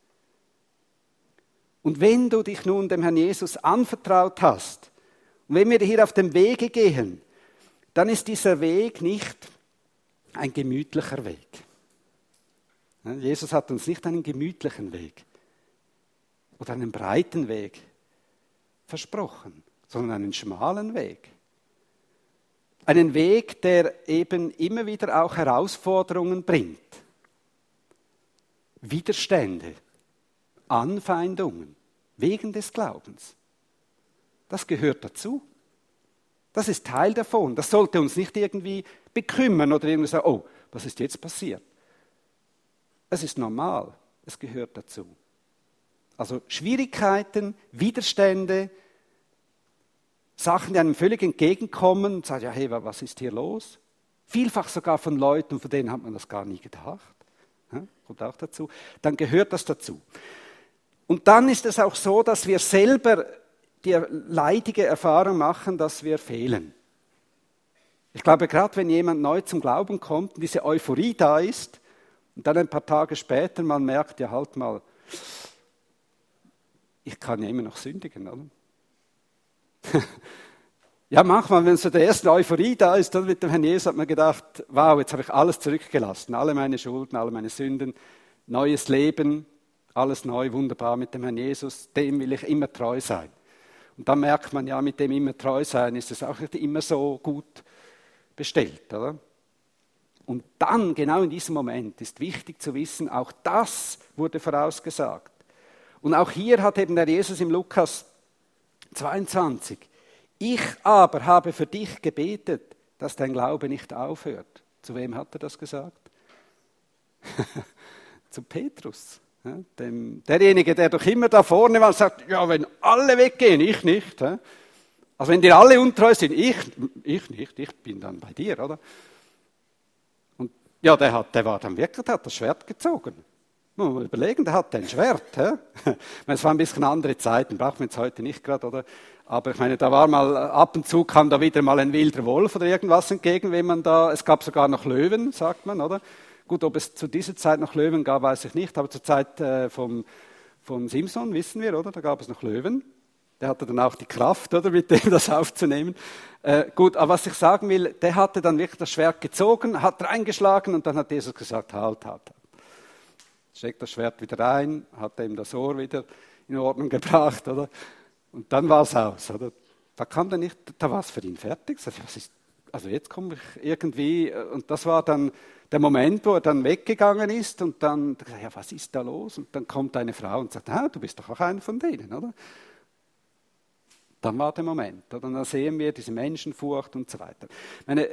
S1: Und wenn du dich nun dem Herrn Jesus anvertraut hast, und wenn wir hier auf dem Wege gehen, dann ist dieser Weg nicht ein gemütlicher Weg. Jesus hat uns nicht einen gemütlichen Weg oder einen breiten Weg versprochen, sondern einen schmalen Weg. Einen Weg, der eben immer wieder auch Herausforderungen bringt. Widerstände, Anfeindungen wegen des Glaubens. Das gehört dazu. Das ist Teil davon. Das sollte uns nicht irgendwie bekümmern oder irgendwie sagen, oh, was ist jetzt passiert? Es ist normal, es gehört dazu. Also Schwierigkeiten, Widerstände, Sachen, die einem völlig entgegenkommen und sagen, ja, hey, was ist hier los? Vielfach sogar von Leuten, von denen hat man das gar nie gedacht. Ja, kommt auch dazu. Dann gehört das dazu. Und dann ist es auch so, dass wir selber die leidige Erfahrung machen, dass wir fehlen. Ich glaube, gerade wenn jemand neu zum Glauben kommt und diese Euphorie da ist und dann ein paar Tage später man merkt, ja halt mal, ich kann ja immer noch sündigen, oder? Ja, manchmal, wenn so der erste Euphorie da ist, dann mit dem Herrn Jesus hat man gedacht, wow, jetzt habe ich alles zurückgelassen, alle meine Schulden, alle meine Sünden, neues Leben, alles neu, wunderbar mit dem Herrn Jesus, dem will ich immer treu sein. Und dann merkt man, ja, mit dem immer treu sein ist es auch nicht immer so gut bestellt, oder? Und dann, genau in diesem Moment, ist wichtig zu wissen, auch das wurde vorausgesagt. Und auch hier hat eben der Jesus im Lukas zweiundzwanzig, ich aber habe für dich gebetet, dass dein Glaube nicht aufhört. Zu wem hat er das gesagt? Zu Petrus. Ja, dem, derjenige, der doch immer da vorne war und sagt, ja, wenn alle weggehen, ich nicht. Ja. Also wenn dir alle untreu sind, ich, ich nicht, ich bin dann bei dir, oder? Und ja, der, hat, der war dann wirklich, der hat das Schwert gezogen. Muss man überlegen, der hatte ein Schwert. Ja. Es waren ein bisschen andere Zeiten, braucht man jetzt heute nicht gerade, oder? Aber ich meine, da war mal, ab und zu kam da wieder mal ein wilder Wolf oder irgendwas entgegen, wenn man da, es gab sogar noch Löwen, sagt man, oder? Gut, ob es zu dieser Zeit noch Löwen gab, weiß ich nicht, aber zur Zeit äh, vom, vom Simson, wissen wir, oder? Da gab es noch Löwen. Der hatte dann auch die Kraft, oder, mit dem das aufzunehmen. Äh, gut, aber was ich sagen will, der hatte dann wirklich das Schwert gezogen, hat reingeschlagen und dann hat Jesus gesagt, halt, halt, halt. Steckt das Schwert wieder rein, hat ihm das Ohr wieder in Ordnung gebracht, oder? Und dann war es aus, oder? Da kam dann nicht, da war es für ihn fertig. So, was ist, also jetzt komme ich irgendwie, und das war dann der Moment, wo er dann weggegangen ist und dann, ja, was ist da los? Und dann kommt eine Frau und sagt, ah, du bist doch auch einer von denen, oder? Dann war der Moment, oder? Und dann sehen wir diese Menschenfurcht und so weiter. Ich meine,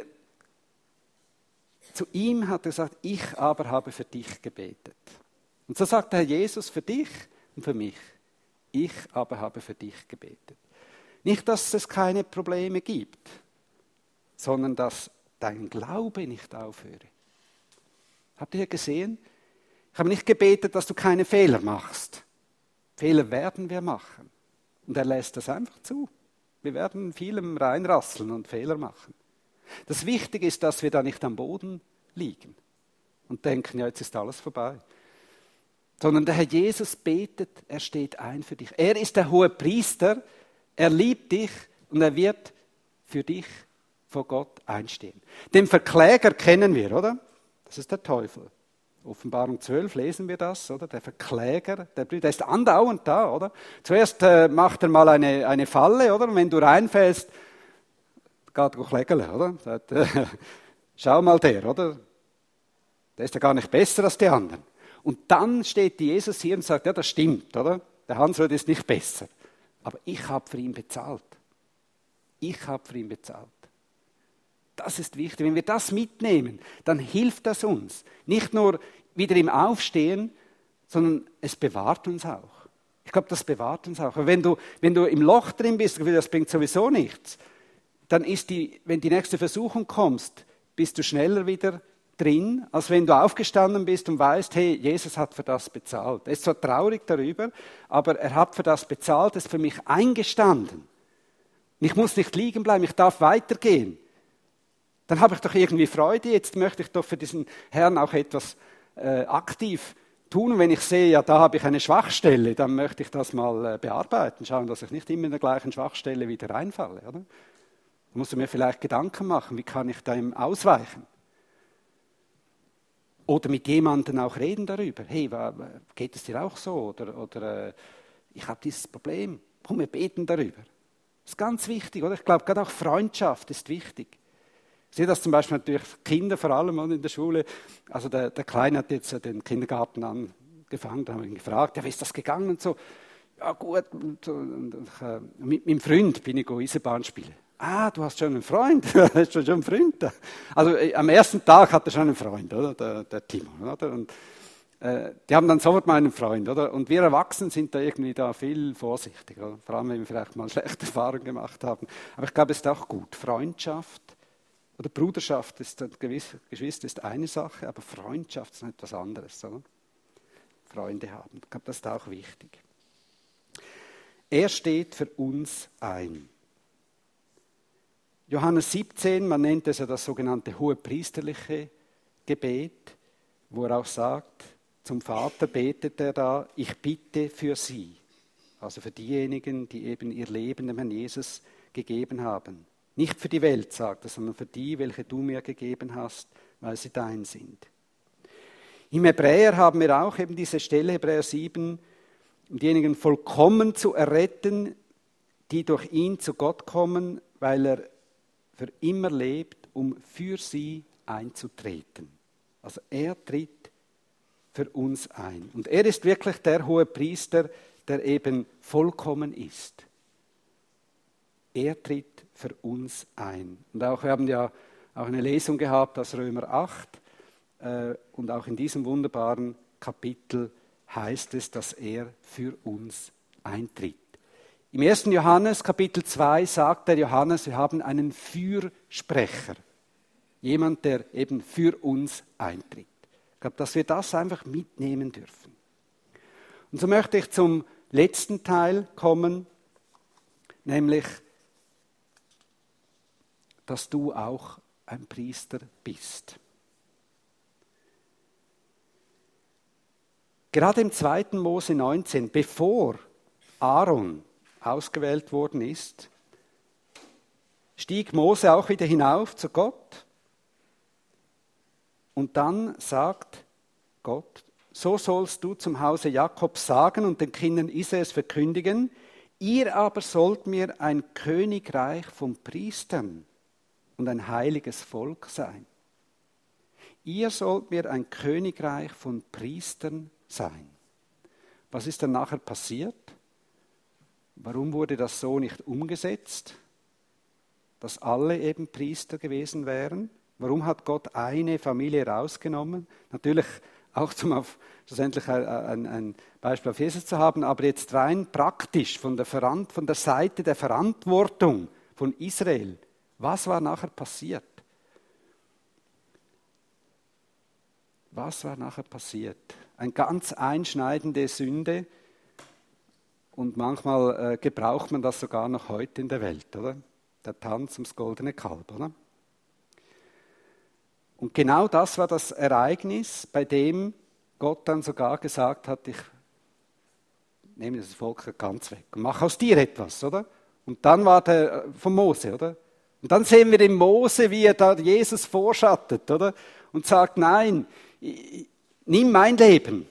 S1: zu ihm hat er gesagt, ich aber habe für dich gebetet. Und so sagt der Herr Jesus für dich und für mich. Ich aber habe für dich gebetet. Nicht, dass es keine Probleme gibt, sondern dass dein Glaube nicht aufhöre. Habt ihr gesehen? Ich habe nicht gebetet, dass du keine Fehler machst. Fehler werden wir machen. Und er lässt das einfach zu. Wir werden vielem reinrasseln und Fehler machen. Das Wichtige ist, dass wir da nicht am Boden liegen und denken, ja, jetzt ist alles vorbei. Sondern der Herr Jesus betet, er steht ein für dich. Er ist der hohe Priester, er liebt dich und er wird für dich vor Gott einstehen. Den Verkläger kennen wir, oder? Das ist der Teufel. Offenbarung zwölf lesen wir das, oder? Der Verkläger, der, der ist andauernd da, oder? Zuerst äh, macht er mal eine, eine Falle, oder? Und wenn du reinfällst, geht er klägeln, oder? Sagt, äh, schau mal der, oder? Der ist ja gar nicht besser als die anderen. Und dann steht Jesus hier und sagt, ja, das stimmt, oder? Der Hansrud ist nicht besser. Aber ich habe für ihn bezahlt. Ich habe für ihn bezahlt. Das ist wichtig. Wenn wir das mitnehmen, dann hilft das uns. Nicht nur wieder im Aufstehen, sondern es bewahrt uns auch. Ich glaube, das bewahrt uns auch. Wenn du, wenn du im Loch drin bist, das bringt sowieso nichts, dann ist die, wenn die nächste Versuchung kommt, bist du schneller wieder drin, als wenn du aufgestanden bist und weißt, hey, Jesus hat für das bezahlt. Er ist zwar traurig darüber, aber er hat für das bezahlt, er ist für mich eingestanden. Ich muss nicht liegen bleiben, ich darf weitergehen. Dann habe ich doch irgendwie Freude, jetzt möchte ich doch für diesen Herrn auch etwas äh, aktiv tun. Und wenn ich sehe, ja, da habe ich eine Schwachstelle, dann möchte ich das mal äh, bearbeiten, schauen, dass ich nicht immer in der gleichen Schwachstelle wieder reinfalle. Oder? Da musst du mir vielleicht Gedanken machen, wie kann ich dem ausweichen? Oder mit jemandem auch reden darüber. Hey, geht es dir auch so? Oder, oder äh, ich habe dieses Problem. Komm, wir beten darüber. Das ist ganz wichtig, oder? Ich glaube, gerade auch Freundschaft ist wichtig. Ich sehe das zum Beispiel natürlich Kinder vor allem in der Schule. Also der, der Kleine hat jetzt den Kindergarten angefangen, da haben wir ihn gefragt, ja, wie ist das gegangen und so. Ja gut, und, und, und, äh, mit meinem Freund bin ich Eisenbahn spielen. Ah, du hast schon einen Freund, du hast schon einen Freund. Also äh, am ersten Tag hat er schon einen Freund, oder? Der, der Timo, oder? Und äh, die haben dann sofort mal einen Freund, oder? Und wir Erwachsenen sind da irgendwie da viel vorsichtiger, vor allem wenn wir vielleicht mal schlechte Erfahrungen gemacht haben. Aber ich glaube, es ist auch gut. Freundschaft oder Bruderschaft ist, Geschwister ist eine Sache, aber Freundschaft ist etwas anderes, oder? Freunde haben. Ich glaube, das ist auch wichtig. Er steht für uns ein. Johannes siebzehn, man nennt es ja das sogenannte hohepriesterliche Gebet, wo er auch sagt, zum Vater betet er da, ich bitte für sie. Also für diejenigen, die eben ihr Leben dem Herrn Jesus gegeben haben. Nicht für die Welt, sagt er, sondern für die, welche du mir gegeben hast, weil sie dein sind. Im Hebräer haben wir auch eben diese Stelle, Hebräer sieben, um diejenigen vollkommen zu erretten, die durch ihn zu Gott kommen, weil er für immer lebt, um für sie einzutreten. Also er tritt für uns ein. Und er ist wirklich der hohe Priester, der eben vollkommen ist. Er tritt für uns ein. Und auch wir haben ja auch eine Lesung gehabt aus Römer acht. Äh, und auch in diesem wunderbaren Kapitel heißt es, dass er für uns eintritt. Im ersten Johannes Kapitel zwei sagt der Johannes, wir haben einen Fürsprecher. Jemand, der eben für uns eintritt. Ich glaube, dass wir das einfach mitnehmen dürfen. Und so möchte ich zum letzten Teil kommen, nämlich, dass du auch ein Priester bist. Gerade im zweiten Mose neunzehn, bevor Aaron ausgewählt worden ist, stieg Mose auch wieder hinauf zu Gott. Und dann sagt Gott, so sollst du zum Hause Jakobs sagen und den Kindern Israels verkündigen, ihr aber sollt mir ein Königreich von Priestern und ein heiliges Volk sein. Ihr sollt mir ein Königreich von Priestern sein. Was ist dann nachher passiert? Warum wurde das so nicht umgesetzt, dass alle eben Priester gewesen wären? Warum hat Gott eine Familie rausgenommen? Natürlich auch zum auf, schlussendlich ein, ein Beispiel auf Jesus zu haben, aber jetzt rein praktisch von der, Veran- von der Seite der Verantwortung von Israel. Was war nachher passiert? Was war nachher passiert? Eine ganz einschneidende Sünde und manchmal äh, gebraucht man das sogar noch heute in der Welt, oder? Der Tanz ums goldene Kalb, oder? Und genau das war das Ereignis, bei dem Gott dann sogar gesagt hat, ich nehme das Volk ganz weg und mache aus dir etwas, oder? Und dann war der von Mose, oder? Und dann sehen wir den Mose, wie er da Jesus vorschattet, oder? Und sagt, nein, nimm mein Leben,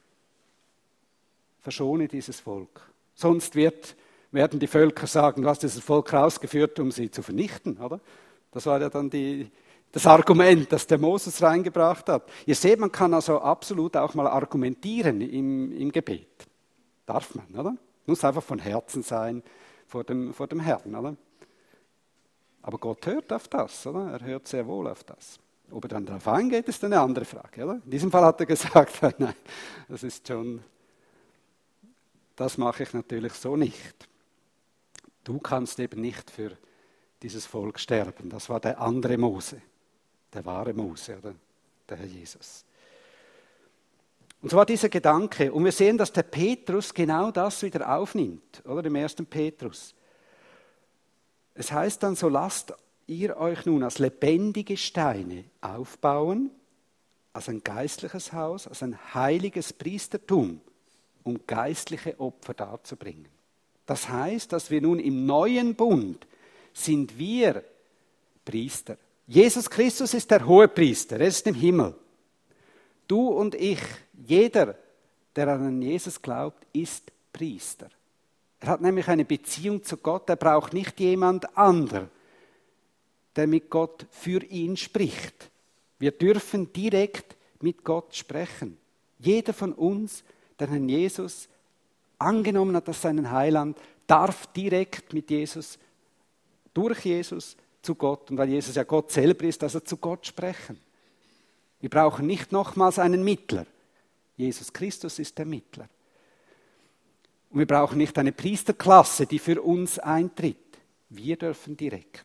S1: verschone dieses Volk. Sonst wird, werden die Völker sagen, du hast dieses Volk rausgeführt, um sie zu vernichten, oder? Das war ja dann die... Das Argument, das der Moses reingebracht hat. Ihr seht, man kann also absolut auch mal argumentieren im, im Gebet. Darf man, oder? Muss einfach von Herzen sein vor dem, vor dem Herrn, oder? Aber Gott hört auf das, oder? Er hört sehr wohl auf das. Ob er dann darauf eingeht, ist eine andere Frage, oder? In diesem Fall hat er gesagt, nein, das ist schon, das mache ich natürlich so nicht. Du kannst eben nicht für dieses Volk sterben. Das war der andere Mose. Der wahre Mose, oder? Der Herr Jesus. Und so war dieser Gedanke. Und wir sehen, dass der Petrus genau das wieder aufnimmt, oder? Im ersten Petrus. Es heißt dann, so lasst ihr euch nun als lebendige Steine aufbauen, als ein geistliches Haus, als ein heiliges Priestertum, um geistliche Opfer darzubringen. Das heißt, dass wir nun im neuen Bund sind wir Priester. Jesus Christus ist der Hohepriester, er ist im Himmel. Du und ich, jeder, der an Jesus glaubt, ist Priester. Er hat nämlich eine Beziehung zu Gott, er braucht nicht jemand anderen, der mit Gott für ihn spricht. Wir dürfen direkt mit Gott sprechen. Jeder von uns, der Herrn Jesus angenommen hat als seinen Heiland, darf direkt mit Jesus, durch Jesus zu Gott, und weil Jesus ja Gott selber ist, also zu Gott sprechen. Wir brauchen nicht nochmals einen Mittler. Jesus Christus ist der Mittler. Und wir brauchen nicht eine Priesterklasse, die für uns eintritt. Wir dürfen direkt.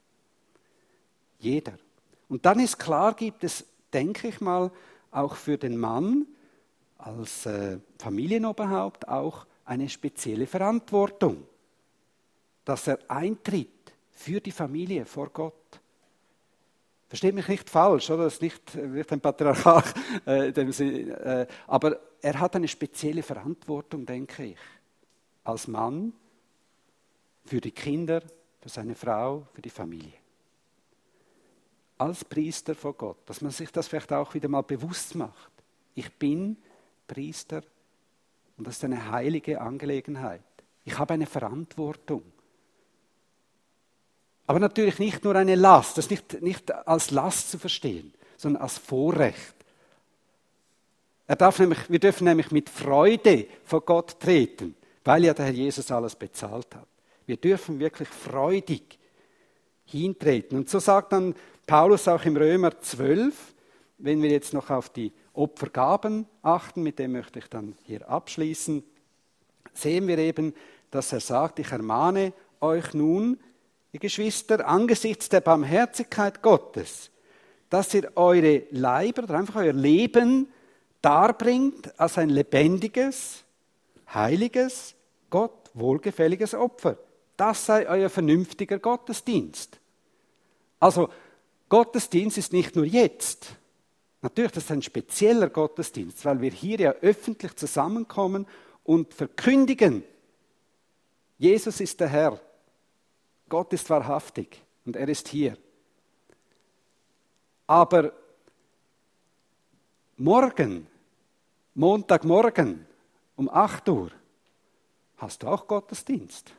S1: Jeder. Und dann ist klar, gibt es, denke ich mal, auch für den Mann als äh, Familienoberhaupt auch eine spezielle Verantwortung, dass er eintritt für die Familie vor Gott. Versteht mich nicht falsch, oder? Das ist nicht, nicht ein Patriarchat, äh, dem Sie, äh, aber er hat eine spezielle Verantwortung, denke ich, als Mann für die Kinder, für seine Frau, für die Familie. Als Priester vor Gott, dass man sich das vielleicht auch wieder mal bewusst macht. Ich bin Priester und das ist eine heilige Angelegenheit. Ich habe eine Verantwortung. Aber natürlich nicht nur eine Last, das ist nicht, nicht als Last zu verstehen, sondern als Vorrecht. Er darf nämlich, wir dürfen nämlich mit Freude vor Gott treten, weil ja der Herr Jesus alles bezahlt hat. Wir dürfen wirklich freudig hintreten. Und so sagt dann Paulus auch im Römer zwölf, wenn wir jetzt noch auf die Opfergaben achten, mit dem möchte ich dann hier abschließen, sehen wir eben, dass er sagt, ich ermahne euch nun, ihr Geschwister, angesichts der Barmherzigkeit Gottes, dass ihr eure Leiber oder einfach euer Leben darbringt als ein lebendiges, heiliges, Gott wohlgefälliges Opfer. Das sei euer vernünftiger Gottesdienst. Also Gottesdienst ist nicht nur jetzt. Natürlich, das ist ein spezieller Gottesdienst, weil wir hier ja öffentlich zusammenkommen und verkündigen, Jesus ist der Herr. Gott ist wahrhaftig und er ist hier. Aber morgen, Montagmorgen um acht Uhr, hast du auch Gottesdienst.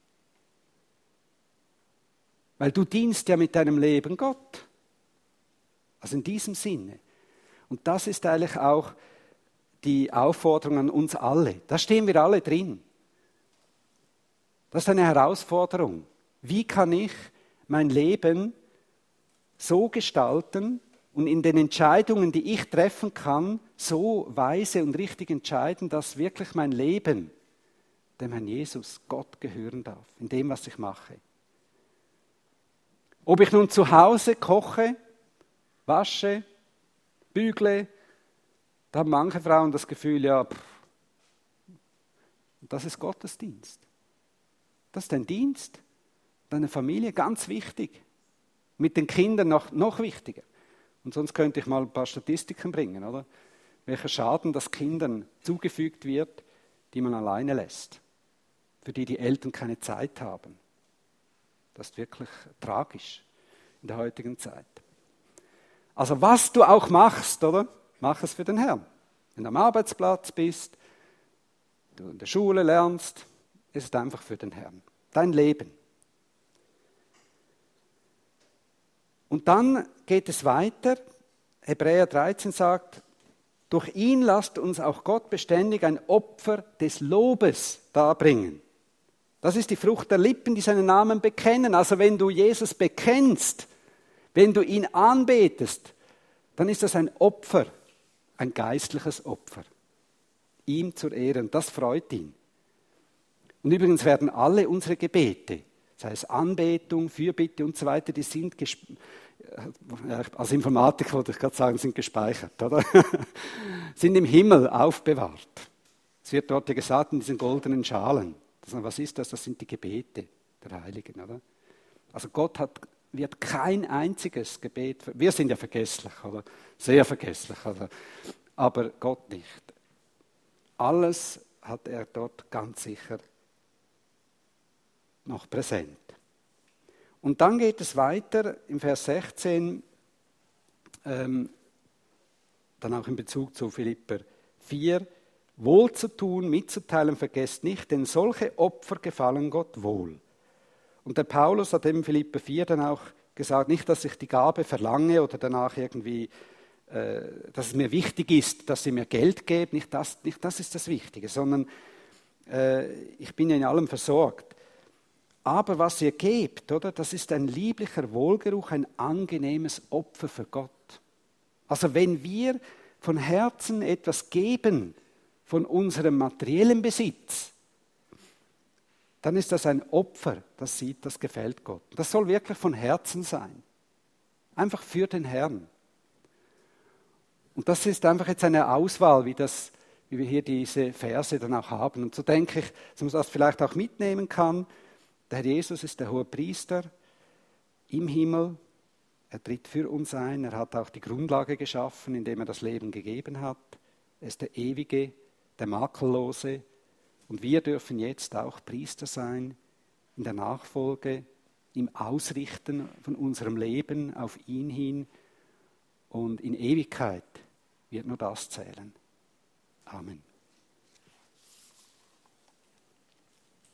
S1: Weil du dienst ja mit deinem Leben Gott. Also in diesem Sinne. Und das ist eigentlich auch die Aufforderung an uns alle. Da stehen wir alle drin. Das ist eine Herausforderung. Wie kann ich mein Leben so gestalten und in den Entscheidungen, die ich treffen kann, so weise und richtig entscheiden, dass wirklich mein Leben dem Herrn Jesus, Gott, gehören darf, in dem, was ich mache. Ob ich nun zu Hause koche, wasche, bügle, da haben manche Frauen das Gefühl, ja, pff, das ist Gottesdienst. Das ist ein Dienst, deine Familie, ganz wichtig. Mit den Kindern noch, noch wichtiger. Und sonst könnte ich mal ein paar Statistiken bringen, oder? Welcher Schaden das Kindern zugefügt wird, die man alleine lässt. Für die die Eltern keine Zeit haben. Das ist wirklich tragisch in der heutigen Zeit. Also was du auch machst, oder? Mach es für den Herrn. Wenn du am Arbeitsplatz bist, du in der Schule lernst, ist es einfach für den Herrn. Dein Leben. Und dann geht es weiter. Hebräer dreizehn sagt, durch ihn lasst uns auch Gott beständig ein Opfer des Lobes darbringen. Das ist die Frucht der Lippen, die seinen Namen bekennen. Also wenn du Jesus bekennst, wenn du ihn anbetest, dann ist das ein Opfer, ein geistliches Opfer. Ihm zur Ehre. Und das freut ihn. Und übrigens werden alle unsere Gebete, sei es Anbetung, Fürbitte und so weiter, die sind, gesp- als Informatik wollte ich gerade sagen, sind gespeichert, oder? sind im Himmel aufbewahrt. Es wird dort ja gesagt in diesen goldenen Schalen. Was ist das? Das sind die Gebete der Heiligen, oder? Also Gott hat, wird kein einziges Gebet, wir sind ja vergesslich, oder? Sehr vergesslich, oder? Aber Gott nicht. Alles hat er dort ganz sicher noch präsent. Und dann geht es weiter im Vers sechzehn, ähm, dann auch in Bezug zu Philipper vier, wohl zu tun, mitzuteilen, vergesst nicht, denn solche Opfer gefallen Gott wohl. Und der Paulus hat eben Philipper vier dann auch gesagt, nicht, dass ich die Gabe verlange oder danach irgendwie, äh, dass es mir wichtig ist, dass sie mir Geld geben, nicht das, nicht das ist das Wichtige, sondern äh, ich bin ja in allem versorgt. Aber was ihr gebt, oder, das ist ein lieblicher Wohlgeruch, ein angenehmes Opfer für Gott. Also wenn wir von Herzen etwas geben, von unserem materiellen Besitz, dann ist das ein Opfer, das sieht, das gefällt Gott. Das soll wirklich von Herzen sein. Einfach für den Herrn. Und das ist einfach jetzt eine Auswahl, wie das wie wir hier diese Verse dann auch haben. Und so denke ich, dass man das vielleicht auch mitnehmen kann. Der Herr Jesus ist der hohe Priester im Himmel. Er tritt für uns ein. Er hat auch die Grundlage geschaffen, indem er das Leben gegeben hat. Er ist der Ewige, der Makellose. Und wir dürfen jetzt auch Priester sein in der Nachfolge, im Ausrichten von unserem Leben auf ihn hin. Und in Ewigkeit wird nur das zählen. Amen.